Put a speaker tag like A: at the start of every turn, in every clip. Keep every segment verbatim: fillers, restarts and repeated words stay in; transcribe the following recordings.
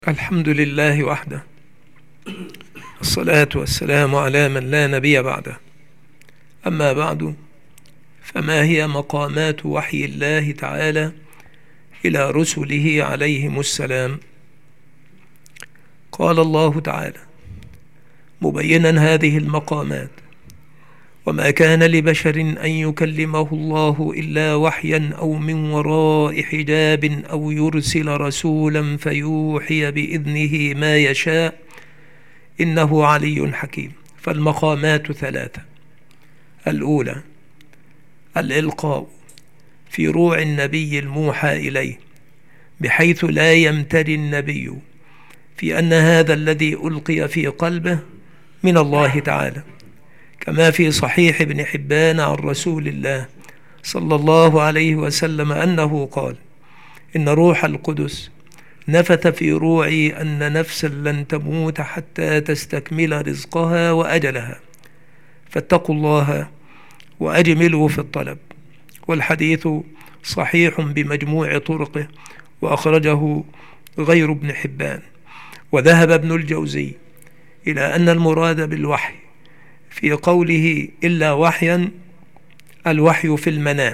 A: الحمد لله وحده، الصلاة والسلام على من لا نبي بعده. أما بعد، فما هي مقامات وحي الله تعالى إلى رسله عليهم السلام؟ قال الله تعالى مبينا هذه المقامات: وما كان لبشر أن يكلمه الله إلا وحيا أو من وراء حجاب أو يرسل رسولا فيوحي بإذنه ما يشاء إنه علي حكيم. فالمقامات ثلاثة: الأولى الإلقاء في روع النبي الموحى إليه، بحيث لا يمتري النبي في أن هذا الذي ألقي في قلبه من الله تعالى، كما في صحيح ابن حبان عن رسول الله صلى الله عليه وسلم أنه قال: إن روح القدس نفث في روعي أن نفسا لن تموت حتى تستكمل رزقها وأجلها، فاتقوا الله وأجملوا في الطلب. والحديث صحيح بمجموع طرقه، وأخرجه غير ابن حبان. وذهب ابن الجوزي إلى أن المراد بالوحي في قوله إلا وحيا الوحي في المنام،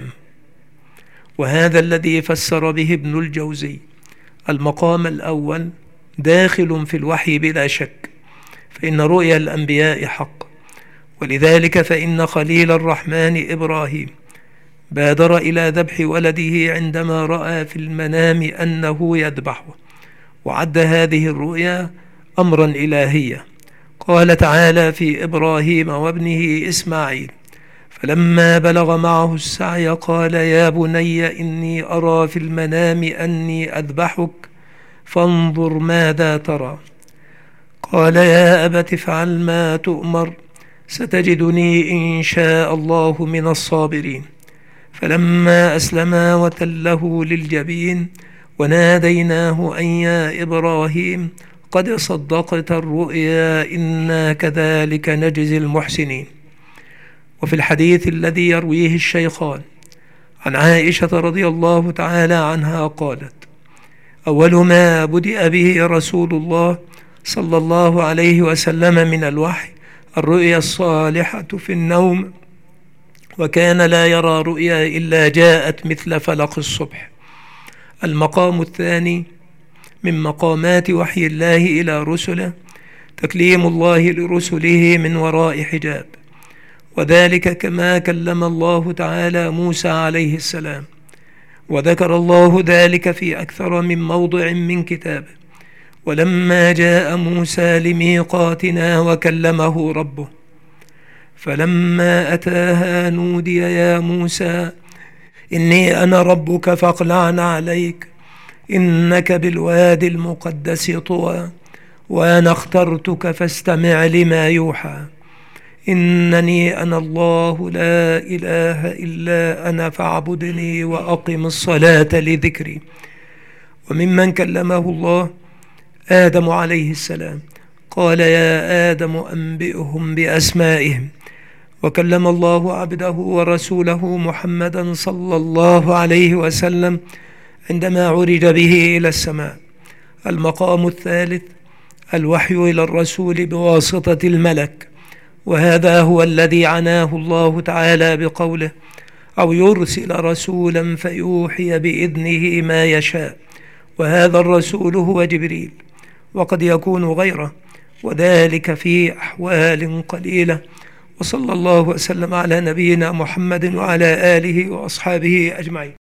A: وهذا الذي فسر به ابن الجوزي. المقام الأول داخل في الوحي بلا شك، فإن رؤيا الأنبياء حق، ولذلك فإن خليل الرحمن إبراهيم بادر إلى ذبح ولده عندما رأى في المنام أنه يذبحه، وعد هذه الرؤيا أمرا إلهيا. قال تعالى في إبراهيم وابنه إسماعيل: فلما بلغ معه السعي قال يا بني إني أرى في المنام أني أذبحك فانظر ماذا ترى. قال يا أبت افعل ما تؤمر ستجدني إن شاء الله من الصابرين. فلما أسلما وتله للجبين وناديناه أن يا إبراهيم قد صدقت الرؤيا إنا كذلك نجزي المحسنين. وفي الحديث الذي يرويه الشيخان عن عائشة رضي الله تعالى عنها قالت: أول ما بدأ به رسول الله صلى الله عليه وسلم من الوحي الرؤيا الصالحة في النوم، وكان لا يرى رؤيا إلا جاءت مثل فلق الصبح. المقام الثاني من مقامات وحي الله إلى رسله تكليم الله لرسله من وراء حجاب، وذلك كما كلم الله تعالى موسى عليه السلام، وذكر الله ذلك في أكثر من موضع من كتابه: ولما جاء موسى لميقاتنا وكلمه ربه فلما أتاها نودي يا موسى إني أنا ربك فاخلع عليك إنك بالوادي المقدس طوى وأنا اخترتك فاستمع لما يوحى إنني أنا الله لا إله إلا أنا فاعبدني وأقم الصلاة لذكري. وممن كلمه الله آدم عليه السلام، قال يا آدم أنبئهم بأسمائهم. وكلم الله عبده ورسوله محمدا صلى الله عليه وسلم عندما عرج به إلى السماء. المقام الثالث الوحي إلى الرسول بواسطة الملك، وهذا هو الذي عناه الله تعالى بقوله: أو يرسل رسولا فيوحي بإذنه ما يشاء. وهذا الرسول هو جبريل، وقد يكون غيره، وذلك في أحوال قليلة. وصلى الله وسلم على نبينا محمد وعلى آله وأصحابه أجمعين.